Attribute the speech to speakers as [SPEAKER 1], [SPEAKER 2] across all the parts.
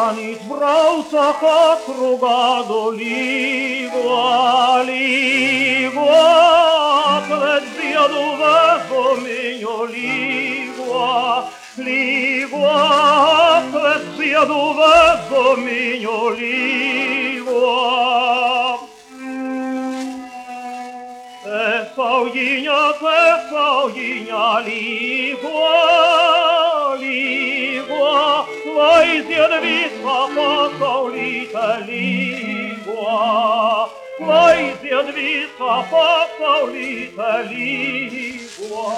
[SPEAKER 1] Станет в браусах отругado ligua, ligua, Clezia duvevo mio ligua, ligua, Clezia duvevo mio ligua. Pesauinha, ligua, ligua, vai zia de vista pasaulita ligua, vai zia de vista pasaulita ligua.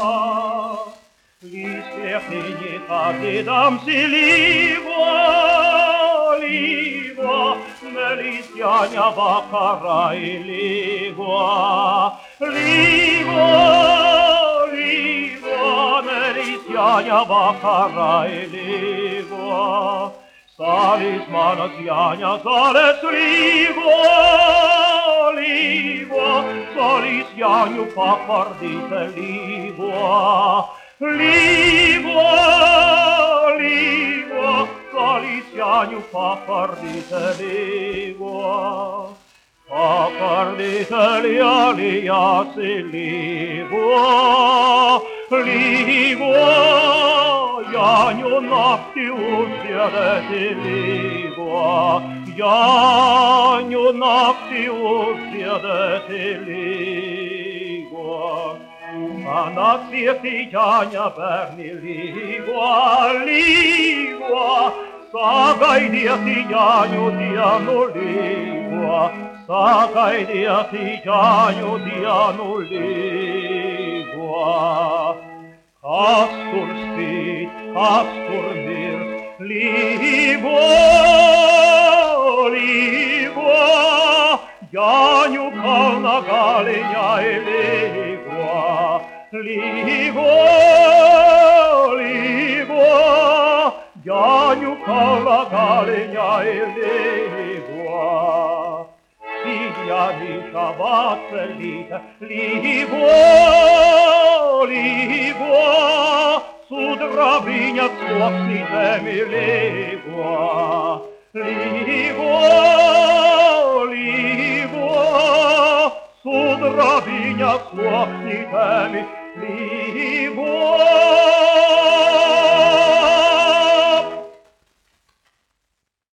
[SPEAKER 1] Lislehnita gedam si ligua, ligua, melisiania vacarai ligua, ligua, ligua, melisiania vacarai ligua. Salis manas iania, sales ligua, ligua, salis ianiu papardite ligua, ligua, ligua, salis ianiu papardite ligua. Papardite lia si ligua, ligua, ianiu nafti usiedeti ligua, ianiu nafti usiedeti ligua. Anasieti iania berni ligua, ligua, sagai dieti ianiu dianu ligua, sagai dieti ianiu dianu ligua. Astur spit, astur mirs, ligua, ligua, ianiu calna galegna e ligua, ligua, ligua, ianiu calna galegna e ligua. Ianica vatselita, ligua, ligua, sud rabinia suoxitemi ligua, ligua, ligua, sud rabinia suoxitemi ligua.